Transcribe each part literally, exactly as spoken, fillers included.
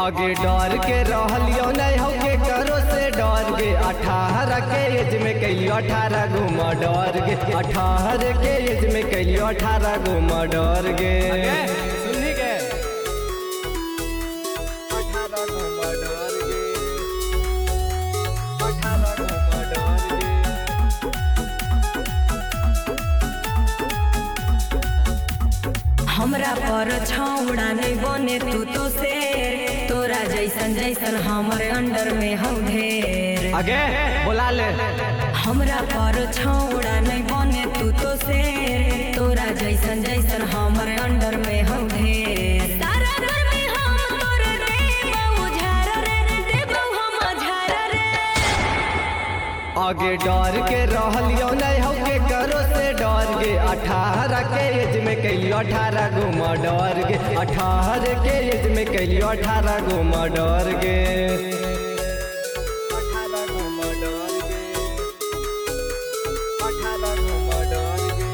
आगे डर के रहलियो नहीं हो के करो से डर गे। अठारह के एज में कैलियो अठारह गो मर्डर गे। अठारह के एज में कैलियो अठारह गो मर्डर गे। सुनी गे अठारह गो मर्डर गे। अठारह गो मर्डर गे। हमरा पर छौड़ा नहीं बने तू तो शेर। तोरा जैसन जैसन हमारे अंडर में हो ढेर। आगे बोला ले। हमरा पर छौड़ा नहीं बने तू तो शेर। तोरा जैसन जैसन हमारे अंडर में हो ढेर। सारा घर में हम तोरे देबौ झार रे, देबौ हम झार रे। आगे डर के रहलियो नहीं हो के करो से डर गे। अठारह के एज में कैलियो अठारह गो मर्डर गे। अठारह के एज में कैलियो अठारह गो मर्डर गे। अठारह गो मर्डर गे। अठारह गो मर्डर गे।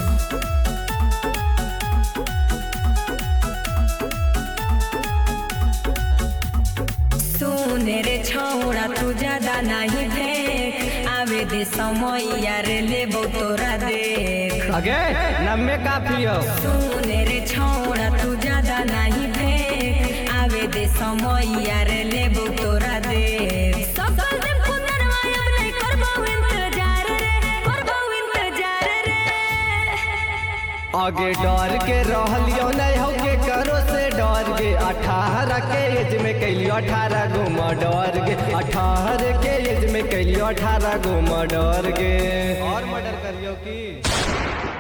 सुने रे छौड़ा तू ज्यादा नहीं फेंक। आवे दे समय यार लेबो तोरा देख। आगे नम्मे काफी हो। सुने रे छौड़ा तू ज्यादा नहीं फेंक। आवे दे समय यार लेबो तोरा देख। सकल दिन पुनरवा अब नहीं करबो इंतजार रे, करबो इंतजार रे। आगे डर के रहलियो नहीं हो के करो से डर गे। अठारह के एज में कैलियो अठारह गो मर्डर गे। अठारह के एज में कैलियो अठारह गो मर्डर गे। और मर्डर करियो की